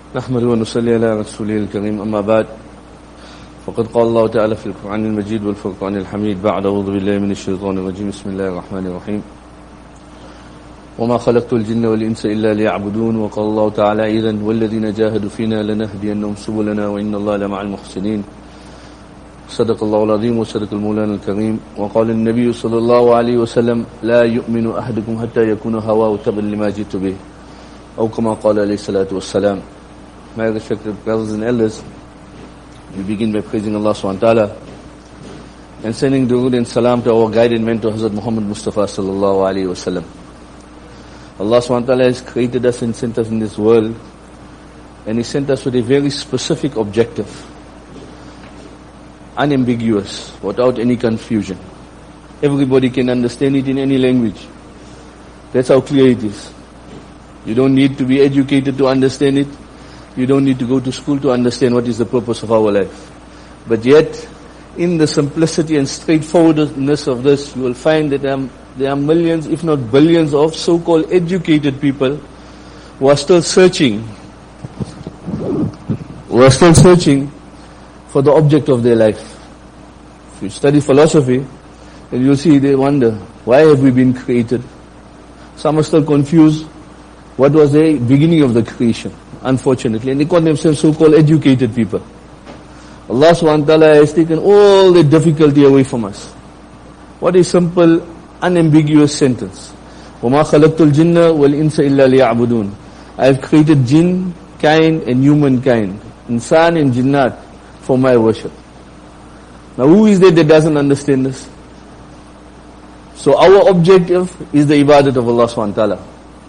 نحمد ونصلي على رسوله الكريم أما بعد فقد قال الله تعالى في القرآن المجيد والفرقان الحميد بعد أعوذ بالله من الشيطان الرجيم بسم الله الرحمن الرحيم وما خلقت الجن والإنس إلا ليعبدون وقال الله تعالى أيضا والذين جاهدوا فينا لنهدينهم سبلنا وإن الله لمع المحسنين صدق الله العظيم وصدق المولان الكريم وقال النبي صلى الله عليه وسلم لا يؤمن أحدكم حتى يكون هواه تبعا لما جئت به أو كما قال عليه الصلاة والسلام. My respected brothers and elders, we begin by praising Allah subhanahu wa ta'ala and sending durood and salam to our guide and mentor Hazrat Muhammad Mustafa sallallahu alayhi wa sallam. Allah subhanahu wa ta'ala has created us and sent us in this world, and He sent us with a very specific objective, unambiguous, without any confusion. Everybody can understand it in any language. That's how clear it is. You don't need to be educated to understand it. You don't need to go to school to understand what is the purpose of our life. But yet, in the simplicity and straightforwardness of this, you will find that there are millions, if not billions, of so-called educated people who are still searching for the object of their life. If you study philosophy, then you'll see they wonder, why have we been created? Some are still confused. What was the beginning of the creation? Unfortunately, and they call themselves so-called educated people. Allah subhanahu wa ta'ala has taken all the difficulty away from us. What a simple, unambiguous sentence. وَمَا خَلَقْتُ الْجِنَّ وَالْإِنسَ إِلَّا لِيَعْبُدُونَ I have created jinn, kind and humankind, insan and jinnat, for my worship. Now who is there that doesn't understand this? So our objective is the ibadat of Allah subhanahu wa ta'ala.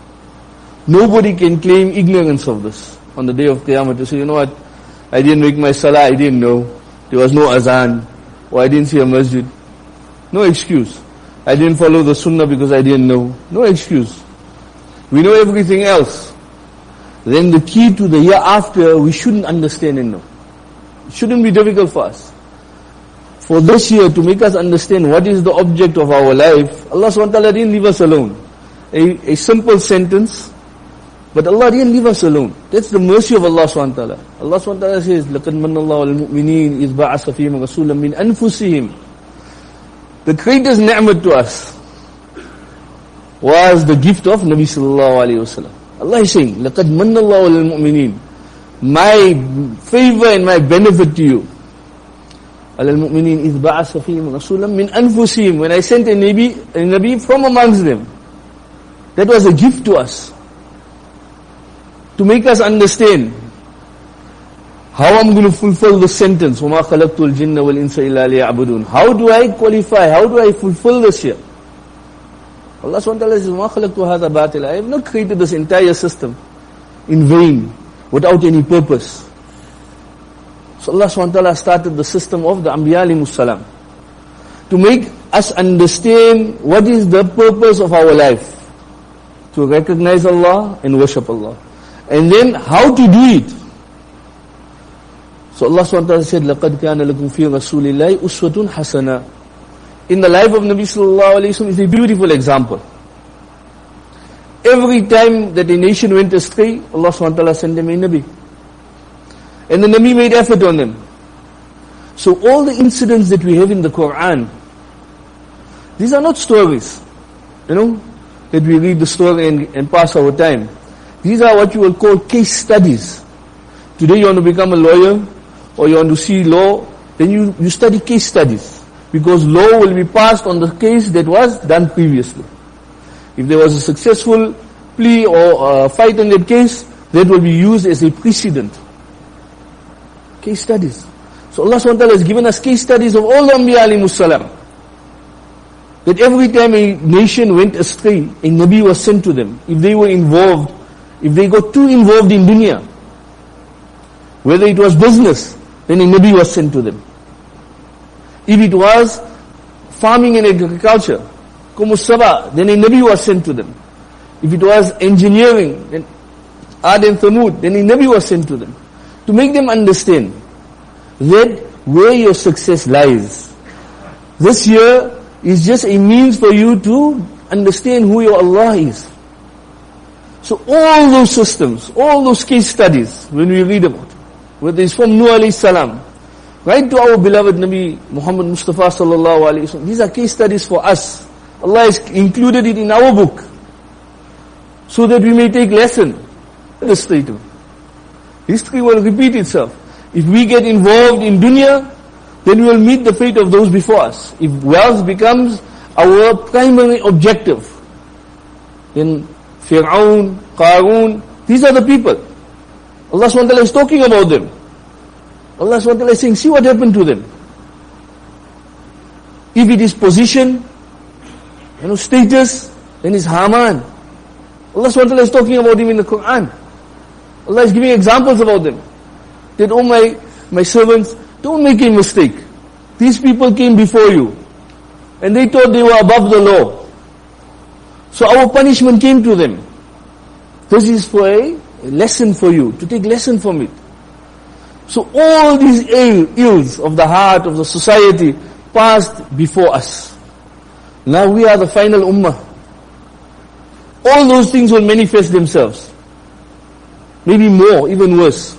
Nobody can claim ignorance of this on the day of Qiyamah to say, you know what, I didn't make my salah, I didn't know. There was no azan, or I didn't see a masjid. No excuse. I didn't follow the sunnah because I didn't know. No excuse. We know everything else. Then the key to the hereafter, we shouldn't understand and know. It shouldn't be difficult for us. For this year, to make us understand what is the object of our life, Allah subhanahu wa ta'ala didn't leave us alone. A simple sentence, but Allah didn't leave us alone. That's the mercy of Allah subhanahu wa ta'ala. Allah subhanahu wa ta'ala says, لَقَدْ مَنَّ اللَّهُ الْمُؤْمِنِينَ إِذْ بَعَثَ فِيهِمْ رَسُولًا مِنْ أَنفُسِهِمْ The greatest ni'mat to us was the gift of Nabi sallallahu alayhi wa sallam. Allah is saying, لَقَدْ مَنَّ اللَّهُ الْمُؤْمِنِينَ My favor and my benefit to you. عَلَى الْمُؤْمِنِينَ إِذْ بَعَثَ فِيهِمْ رَسُولًا مِنْ أَنفُسِهِمْ When I sent a Nabi from amongst them. That was a gift to us. To make us understand how I'm going to fulfill the sentence, وَمَا خَلَقْتُ الْجِنَّ وَالْإِنسَ إِلَّا لِيَعْبُدُونَ How do I qualify? How do I fulfill this here? Allah subhanahu wa ta'ala says, وَمَا خَلَقْتُ هَذَا بَاطِلًا I have not created this entire system in vain, without any purpose. So Allah subhanahu wa ta'ala started the system of the Anbiya alayhimus salam to make us understand what is the purpose of our life. To recognize Allah and worship Allah. And then how to do it. So Allah subhanahu wa ta'ala said, لَقَدْ كَانَ لَكُمْ فِي رَسُولِ اللَّهِ أُسْوَةٌ حَسَنَةٌ In the life of Nabi sallallahu alayhi wa sallam is a beautiful example. Every time that a nation went astray, Allah subhanahu wa ta'ala sent them a Nabi. And the Nabi made effort on them. So all the incidents that we have in the Quran, these are not stories, that we read the story and pass our time. These are what you will call case studies. Today you want to become a lawyer, or you want to see law, then you study case studies. Because law will be passed on the case that was done previously. If there was a successful plea or fight on that case, that will be used as a precedent. Case studies. So Allah subhanahu wa ta'ala has given us case studies of all the Anbiya alayhimus salam. That every time a nation went astray, a Nabi was sent to them. If they were involved, if they got too involved in dunya, whether it was business, then a Nabi was sent to them. If it was farming and agriculture, Qumus Saba, then a Nabi was sent to them. If it was engineering, then Ad and Thamud, then a Nabi was sent to them. To make them understand that where your success lies. This year is just a means for you to understand who your Allah is. So all those systems, all those case studies, when we read about it, whether it's from Nuh alayhi salam, right to our beloved Nabi Muhammad Mustafa sallallahu alayhi wasallam, these are case studies for us. Allah has included it in our book, so that we may take lesson. The statement. History will repeat itself. If we get involved in dunya, then we will meet the fate of those before us. If wealth becomes our primary objective, then Fir'aun, Qarun, these are the people. Allah SWT is talking about them. Allah SWT is saying, see what happened to them. If it is position, status, then it's Haman. Allah SWT is talking about him in the Quran. Allah is giving examples about them. That, oh my servants, don't make a mistake. These people came before you, and they thought they were above the law. So our punishment came to them. This is for a lesson for you, to take lesson from it. So all these ills of the heart, of the society, passed before us. Now we are the final ummah. All those things will manifest themselves. Maybe more, even worse.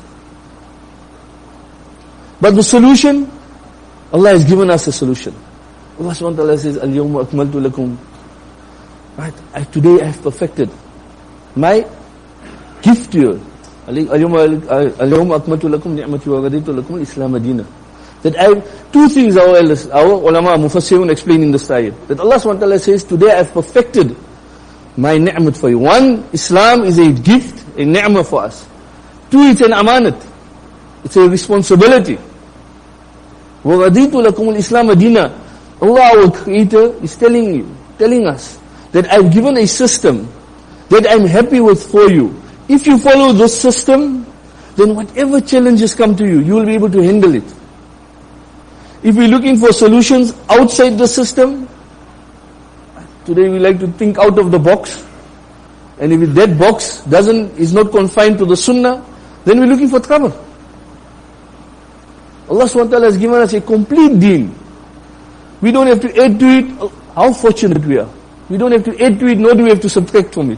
But the solution, Allah has given us a solution. Allah SWT says, Al-Yawma akmaltu lakum. Right? Today I have perfected my gift to you. Al-Yawma akmaltu lakum ni'mati wa raditu lakum al-Islam Madina. That two things our ulama, mufassirun explain in this ayat. That Allah SWT says, today I have perfected my ni'mat for you. One, Islam is a gift, a ni'mah for us. Two, it's an amanat. It's a responsibility. وَرَضِيتُ لَكُمُ الْإِسْلَامَ دِينًا. Allah, our Creator, is telling us that I've given a system that I'm happy with for you. If you follow this system, then whatever challenges come to you, you will be able to handle it. If we're looking for solutions outside the system, today we like to think out of the box. And if that box is not confined to the sunnah, then we're looking for trouble. Allah SWT has given us a complete deen. We don't have to add to it. How fortunate we are. We don't have to add to it, nor do we have to subtract from it.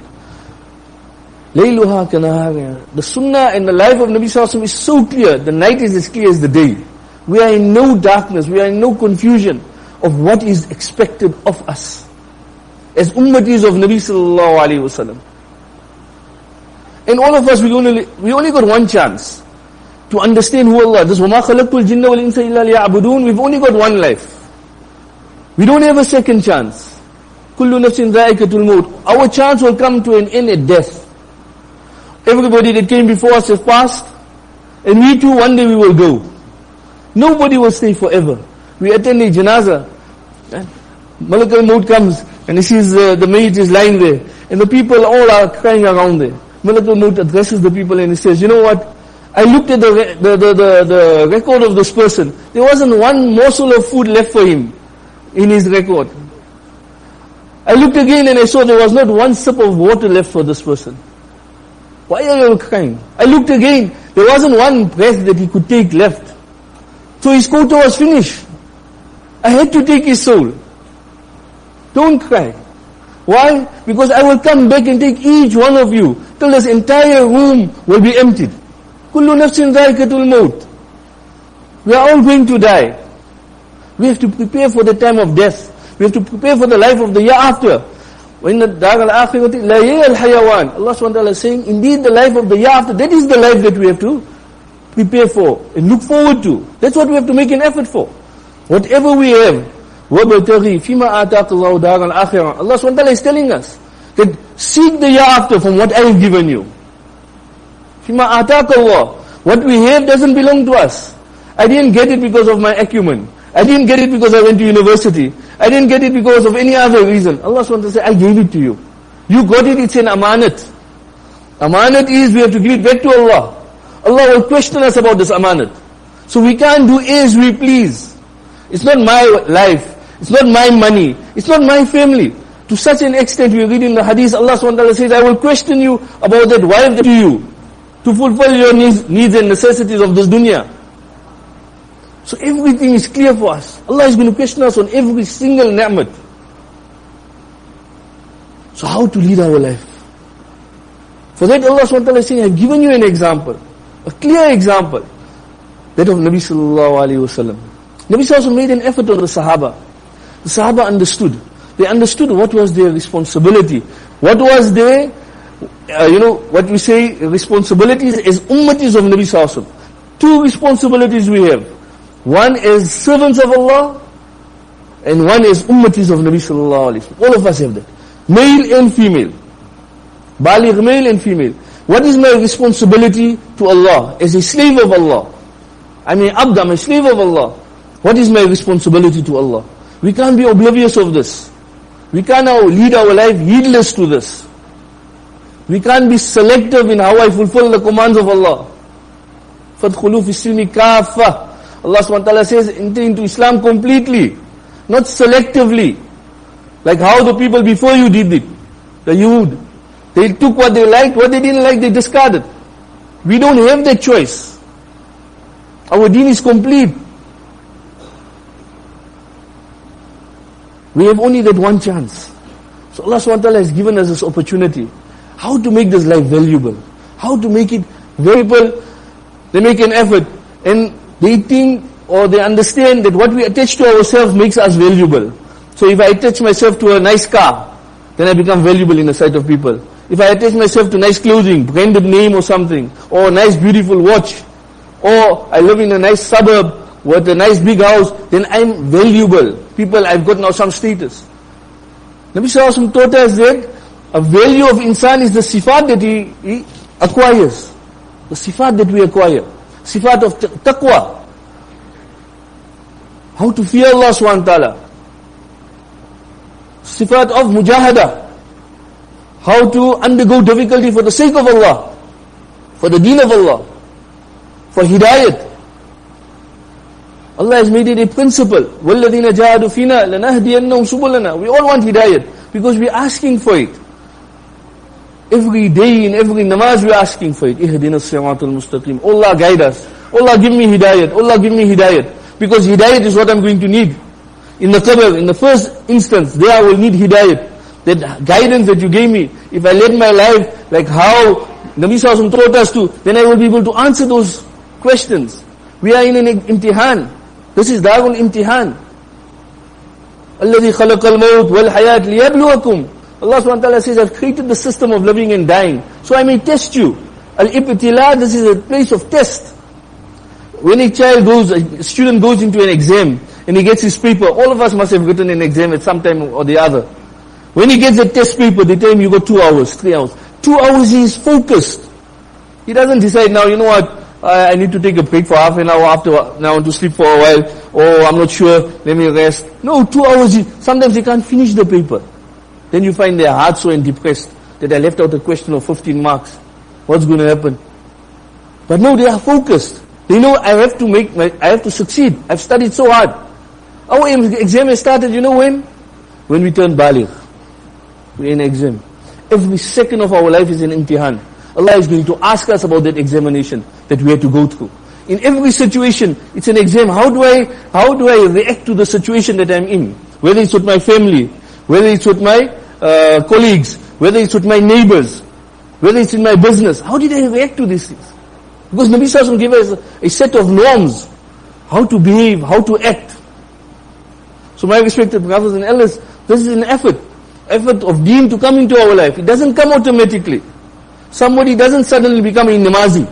Layluha kanahariha. The sunnah and the life of Nabi Sallallahu Alaihi Wasallam is so clear. The night is as clear as the day. We are in no darkness. We are in no confusion of what is expected of us as ummatis of Nabi Sallallahu Alaihi Wasallam. And all of us, we only got one chance to understand who Allah is. وَمَا خَلَقْتُ الْجِنَّ وَالْإِنسَ إِلَّا لِيَعْبُدُونَ. We've only got one life. We don't have a second chance. كُلُّ نَفْسٍ ذَائِقَةُ الْمَوْتِ. Our chance will come to an end at death. Everybody that came before us has passed, and we too, one day we will go. Nobody will stay forever. We attend a janazah, Malak al-Maut comes, and he sees the mayyit is lying there, and the people all are crying around there. Malak al-Maut addresses the people and he says, you know what? I looked at the record of this person. There wasn't one morsel of food left for him in his record. I looked again and I saw there was not one sip of water left for this person. Why are you crying? I looked again. There wasn't one breath that he could take left. So his quota was finished. I had to take his soul. Don't cry. Why? Because I will come back and take each one of you till this entire room will be emptied. Kullu nafsin dha'iqatul maut. We are all going to die. We have to prepare for the time of death. We have to prepare for the life of the year after. وَإِنَّ الدَّارَ الْآخِرَةِ لَهِيَ الْحَيَوَانِ. Allah SWT is saying, indeed the life of the year after, that is the life that we have to prepare for and look forward to. That's what we have to make an effort for. Whatever we have, وَبَتَغِي فِيمَا آتَاكَ اللَّهُ دَارَ الْآخِرَةِ. Allah SWT is telling us that seek the year after from what I have given you. فِيمَا آتَاكَ اللَّهُ. What we have doesn't belong to us. I didn't get it because of my acumen. I didn't get it because I went to university. I didn't get it because of any other reason. Allah SWT says, I gave it to you. You got it, it's an amanat. Amanat is we have to give it back to Allah. Allah will question us about this amanat. So we can't do as we please. It's not my life. It's not my money. It's not my family. To such an extent, we read in the hadith, Allah SWT says, I will question you about that wife to you, to fulfill your needs and necessities of this dunya. So everything is clear for us. Allah is going to question us on every single ni'mat. So how to lead our life? For that Allah SWT is saying, I have given you an example, a clear example, that of Nabi sallallahu alayhi wasallam. Nabi sallallahu made an effort on the Sahaba. The Sahaba understood. They understood what was their responsibility. What was their, what we say, responsibilities as ummatis of Nabi sallallahu alayhi wasallam. Two responsibilities we have. One is servants of Allah, and one is ummatis of Nabi sallallahu alayhi wasallam. All of us have that. Male and female. Baligh male and female. What is my responsibility to Allah as a slave of Allah? I'm a slave of Allah. What is my responsibility to Allah? We can't be oblivious of this. We can't now lead our life heedless to this. We can't be selective in how I fulfill the commands of Allah. فَادْخُلُوا فِي السِّلْمِ كَافَّةً. Allah SWT says, enter into Islam completely, not selectively. Like how the people before you did it. The Yahud. They took what they liked, what they didn't like, they discarded. We don't have that choice. Our deen is complete. We have only that one chance. So Allah SWT has given us this opportunity. How to make this life valuable? How to make it valuable? They make an effort. And they think or they understand that what we attach to ourselves makes us valuable. So if I attach myself to a nice car, then I become valuable in the sight of people. If I attach myself to nice clothing, branded name or something, or a nice beautiful watch, or I live in a nice suburb with a nice big house, then I'm valuable. People, I've got now some status. Nabi Sallallahu Alaihi Wasallam taught us that a value of insan is the sifat that he acquires. The sifat that we acquire. Sifat of taqwa. How to fear Allah subhanahu wa ta'ala. Sifat of mujahada. How to undergo difficulty for the sake of Allah. For the deen of Allah. For hidayat. Allah has made it a principle. وَالَّذِينَ جَاهَدُوا فِينَا لَنَهْدِيَنَّهُمْ سُبُلَنَا. We all want hidayat because we're asking for it. Every day in every namaz we're asking for it. اِهْدِنَا الصِّرَاطَ الْمُسْتَقِيمِ. Allah guide us. Allah give me hidayat. Allah give me hidayat. Because hidayat is what I'm going to need. In the qabr, in the first instance, there I will need hidayat. That guidance that you gave me, if I led my life like how Nabi Sallallahu Alaihi Wasallam taught us to, then I will be able to answer those questions. We are in an imtihan. This is Darul Imtihan. الَّذِي خَلَقَ الْمَوْتِ وَالْحَيَاةِ لِيَبْلُوَكُمْ. Allah subhanahu wa ta'ala says, I've created the system of living and dying, so I may test you. Al-Ibtila, this is a place of test. When a student goes into an exam, and he gets his paper, all of us must have written an exam at some time or the other. When he gets a test paper, they tell him you got 2 hours, 3 hours. 2 hours he is focused. He doesn't decide now, you know what, I need to take a break for half an hour after, now I want to sleep for a while, or I'm not sure, let me rest. No, 2 hours, sometimes they can't finish the paper. Then you find their heart so depressed that I left out a question of 15 marks. What's going to happen? But no, they are focused. They know I have to succeed. I've studied so hard. Our exam has started, you know when? When we turn baligh. We're in exam. Every second of our life is an imtihan. Allah is going to ask us about that examination that we have to go through. In every situation, it's an exam. How do I react to the situation that I'm in? Whether it's with my family, whether it's with my colleagues, whether it's with my neighbors, whether it's in my business. How did I react to these things? Because Nabi Sallallahu Alaihi Wasallam gave us a set of norms. How to behave, how to act. So my respected brothers and elders, this is an effort of deen to come into our life. It doesn't come automatically. Somebody doesn't suddenly become a namazi.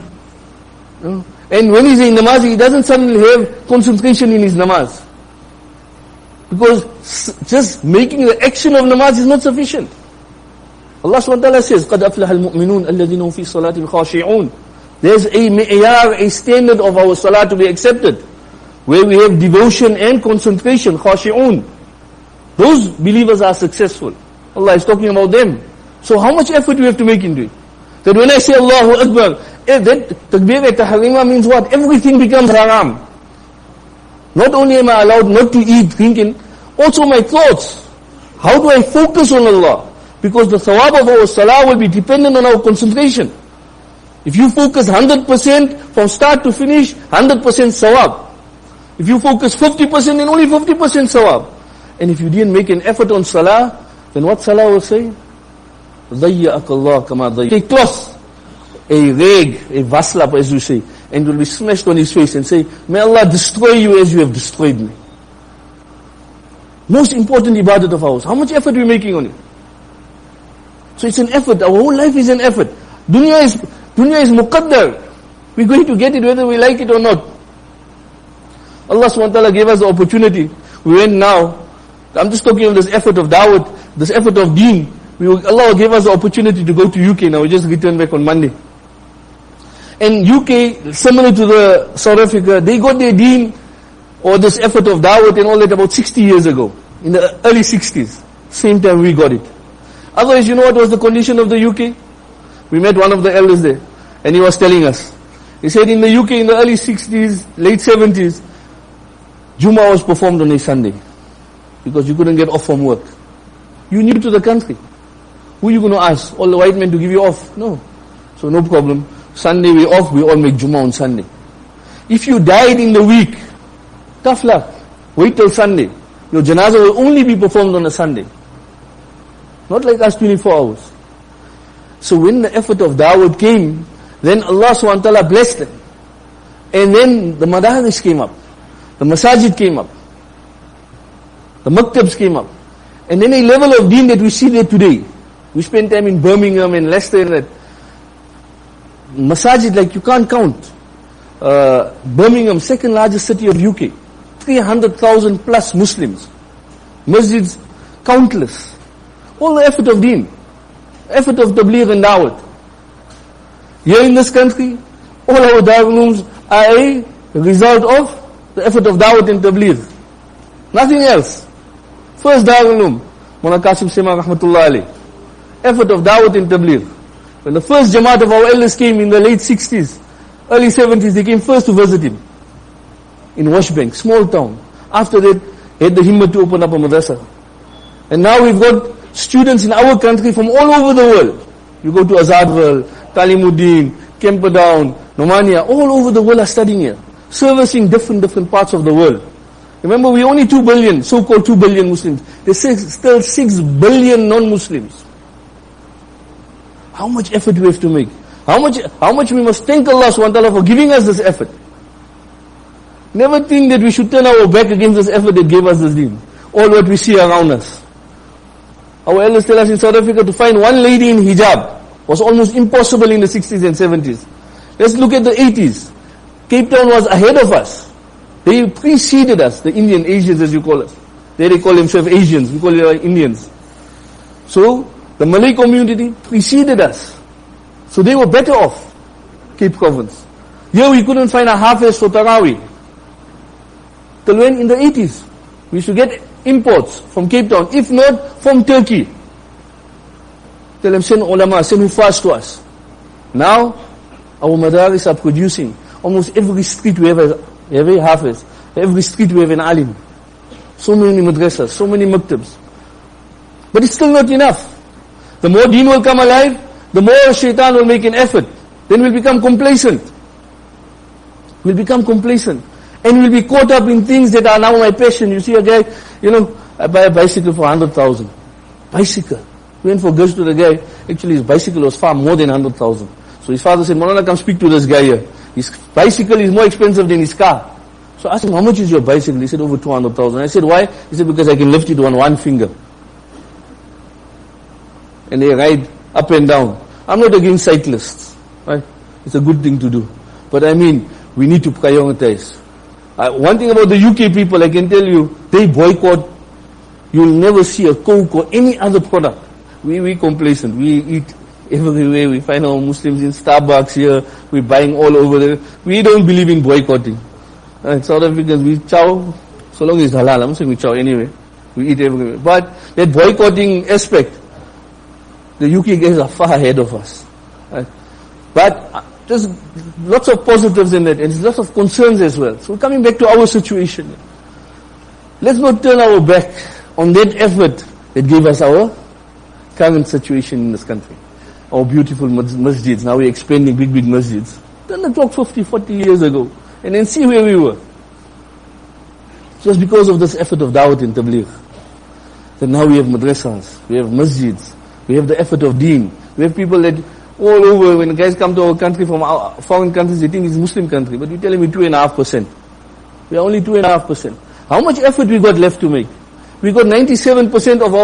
And when he's a namazi, he doesn't suddenly have concentration in his namaz. Because just making the action of namaz is not sufficient. Allah SWT says, قَدْ أَفْلَحَ الْمُؤْمِنُونَ الَّذِينَ هُمْ فِي صَلَاتِهِمْ خَاشِعُونَ. There's a mi'yar, a standard of our salah to be accepted, where we have devotion and concentration, khashi'un. Those believers are successful. Allah is talking about them. So how much effort we have to make into it? That when I say Allahu Akbar, that takbir-e-tahrima means what? Everything becomes haram. Not only am I allowed not to eat, drinking, also my thoughts. How do I focus on Allah? Because the thawab of our salah will be dependent on our concentration. If you focus 100% from start to finish, 100% sawab. If you focus 50%, then only 50% sawab. And if you didn't make an effort on salah, then what salah will say? ضَيَّأَكَ اللَّهُ كَمَا ضَيَّأَ. Take cloth a rag, a vaslap as you say, and will be smashed on his face and say, may Allah destroy you as you have destroyed me. Most important ibadat of ours. How much effort are we making on it? So it's an effort. Our whole life is an effort. Dunya is muqaddar. We're going to get it whether we like it or not. Allah subhanahu wa ta'ala gave us the opportunity. We went now. I'm just talking of this effort of dawat, this effort of deen. Allah gave us the opportunity to go to UK now. We just returned back on Monday. And UK, similar to the South Africa, they got their deen or this effort of dawat and all that about 60 years ago. In the early 60s. Same time we got it. Otherwise, you know what was the condition of the UK? We met one of the elders there. And he was telling us. He said in the UK in the early 60s, late 70s, Jummah was performed on a Sunday. Because you couldn't get off from work. You new to the country. Who are you going to ask? All the white men to give you off? No. So no problem. Sunday we off, we all make Jummah on Sunday. If you died in the week, tough luck. Wait till Sunday. Your janazah will only be performed on a Sunday. Not like us 24 hours. So when the effort of Dawud came, then Allah subhanahu wa ta'ala blessed them. And then the madaris came up. The masajid came up. The maktabs came up. And then a level of deen that we see there today. We spend time in Birmingham and Leicester and that. Masajid like you can't count. Birmingham, second largest city of UK. 300,000 plus Muslims. Masjids, countless. All the effort of deen. Effort of tabligh and dawat. Here in this country, all our darulooms are a result of the effort of dawat and tabligh. Nothing else. First darulum, Mawlana Qasim Sema rahmatullah alayh. Effort of dawat and tabligh. When the first Jamaat of our elders came in the late 60s, early 70s, they came first to visit him. In Washbank, small town. After that, he had the himmah to open up a madrasa. And now we've got students in our country from all over the world. You go to Azadwal, Talimuddin, Camperdown, Nomania, all over the world are studying here. Servicing different parts of the world. Remember, we're only 2 billion, so-called 2 billion Muslims. There's still 6 billion non-Muslims. How much effort we have to make? How much we must thank Allah subhanahu wa ta'ala for giving us this effort. Never think that we should turn our back against this effort that gave us this deen. All what we see around us. Our elders tell us in South Africa to find one lady in hijab was almost impossible in the 60s and 70s. Let's look at the 80s. Cape Town was ahead of us. They preceded us, the Indian Asians as you call us. They call themselves Asians, we call it Indians. So, the Malay community preceded us. So they were better off, Cape Province. Here we couldn't find a Hafiz for Taraweeh. Till when? In the 80s. We should get imports from Cape Town, if not from Turkey. Tell them, send ulama, send hufaz to us. Now, our madaris are producing. Almost every street we have a Hafiz. Every street we have an alim. So many madrasas, so many maktabs. But it's still not enough. The more deen will come alive, the more shaitan will make an effort. Then we'll become complacent. We'll become complacent. And we'll be caught up in things that are now my passion. You see a guy, I buy a bicycle for 100,000. Bicycle. We went for goods to the guy. Actually his bicycle was far more than 100,000. So his father said, Maulana, come speak to this guy here. His bicycle is more expensive than his car. So I asked him, how much is your bicycle? He said, over 200,000. I said, why? He said, because I can lift it on one finger. And they ride up and down. I'm not against cyclists. Right? It's a good thing to do. But I mean, we need to prioritize. One thing about the UK people, I can tell you, they boycott. You'll never see a Coke or any other product. We complacent. We eat everywhere. We find our Muslims in Starbucks here. We're buying all over there. We don't believe in boycotting. South Africans, we chow, so long as it's halal. I'm saying we chow anyway. We eat everywhere. But that boycotting aspect, the UK guys are far ahead of us. Right? But there's lots of positives in that, and there's lots of concerns as well. So coming back to our situation, let's not turn our back on that effort that gave us our current situation in this country. Our beautiful masjids. Now we're expanding big masjids. Turn the clock 50, 40 years ago, and then see where we were. Just because of this effort of dawat and tabligh. Then now we have madrasas, we have masjids, we have the effort of deen. We have people that all over. When guys come to our country from our foreign countries, they think it's a Muslim country. But we tell them we're 2.5%. We are only 2.5%. How much effort we got left to make? We got 97% of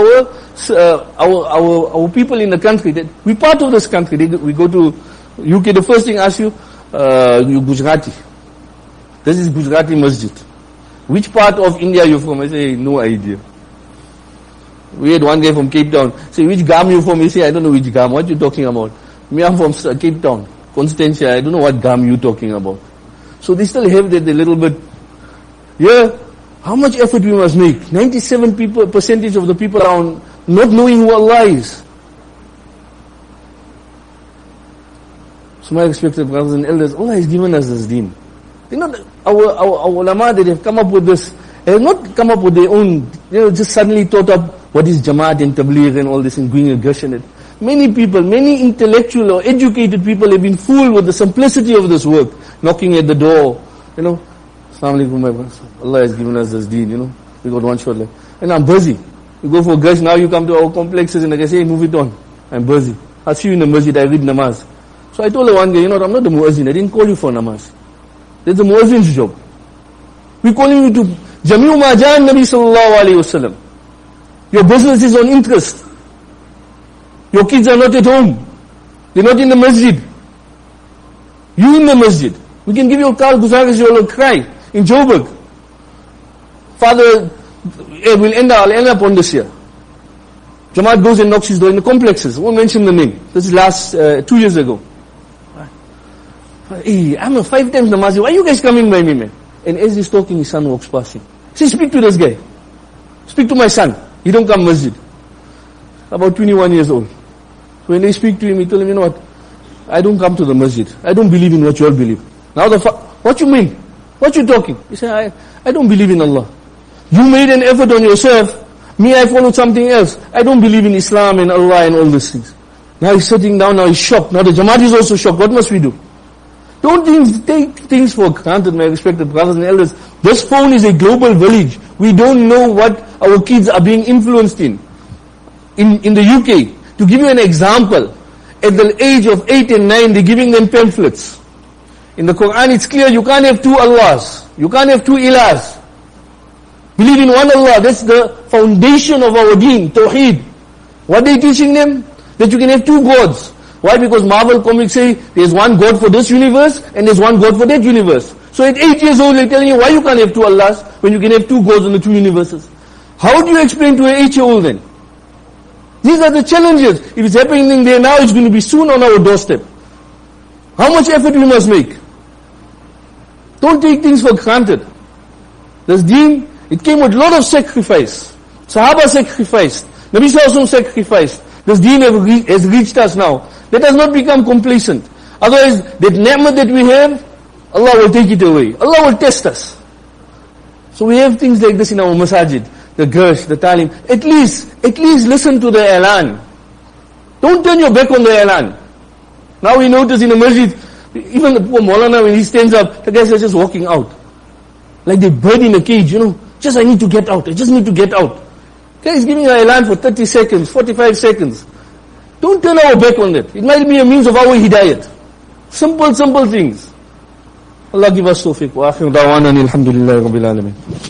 our people in the country. That we part of this country. We go to UK, the first thing ask you Gujarati. This is Gujarati Masjid. Which part of India are you from? I say, no idea. We had one guy from Cape Town. Say, which Gam you from? He say, I don't know which Gam. What you talking about? Me, I'm from Cape Town. Constantia, I don't know what Gam you talking about. So they still have that a little bit. Yeah. How much effort we must make? 97% of the people around not knowing who Allah is. So my respected brothers and elders, Allah has given us this deen. You know, our ulama that have come up with this, they have not come up with their own, just suddenly thought up what is Jamaat and Tabligh and all this and going a gush in it. Many people, many intellectual or educated people have been fooled with the simplicity of this work, knocking at the door, Assalamu alaikum, my brothers. Allah has given us this deen, We got one shot left. And I'm busy. You go for gush, now you come to our complexes and I say, hey, move it on. I'm busy. I'll see you in the masjid, I read namaz. So I told her one day, I'm not the muezzin. I didn't call you for namaz. That's the muezzin's job. We're calling you to Jami'u Majan Nabi Sallallahu Alaihi Wasallam. Your business is on interest. Your kids are not at home. They're not in the masjid. You in the masjid. We can give you a call, Guzaras, you will cry. In Joburg. Father, I'll end up on this year. Jamaat goes and knocks his door in the complexes. I won't mention the name. This is last 2 years ago. Hey, I'm a 5 times namazi. Why are you guys coming by me, man? And as he's talking, his son walks past him. Say, speak to this guy. Speak to my son. He don't come masjid. About 21 years old. When they speak to him, he told him, you know what? I don't come to the masjid. I don't believe in what you all believe. Now what you mean? What you talking? He said, I don't believe in Allah. You made an effort on yourself. Me, I followed something else. I don't believe in Islam and Allah and all these things. Now he's sitting down, now he's shocked. Now the Jamaat is also shocked. What must we do? Don't take things for granted, my respected brothers and elders. This phone is a global village. We don't know what our kids are being influenced in the UK. To give you an example, at the age of 8 and 9, they're giving them pamphlets. In the Quran, it's clear you can't have 2 Allahs. You can't have 2 ilahs. Believe in one Allah. That's the foundation of our deen, Tawheed. What are they teaching them? That you can have 2 gods. Why? Because Marvel comics say there's one God for this universe and there's one God for that universe. So at 8 years old, they're telling you why you can't have 2 Allahs when you can have 2 gods in the 2 universes. How do you explain to an 8-year-old then? These are the challenges. If it's happening there now, it's going to be soon on our doorstep. How much effort we must make? Don't take things for granted. This deen, it came with a lot of sacrifice. Sahaba sacrificed. Nabi Sallallahu sacrificed. This deen has reached us now. Let us not become complacent. Otherwise, that ni'mah that we have, Allah will take it away. Allah will test us. So we have things like this in our masajid. The gush, the talim. At least listen to the Elan. Don't turn your back on the Elan. Now we notice in the masjid, even the poor Maulana, when he stands up, the guys are just walking out. Like the bird in a cage, Just I need to get out. I just need to get out. Okay, he's giving an Elan for 30 seconds, 45 seconds. Don't turn our back on that. It might be a means of our hidayat. Simple things. Allah give us tawfiq. Wa akhiru da'wana alhamdulillahi rabbil alamin.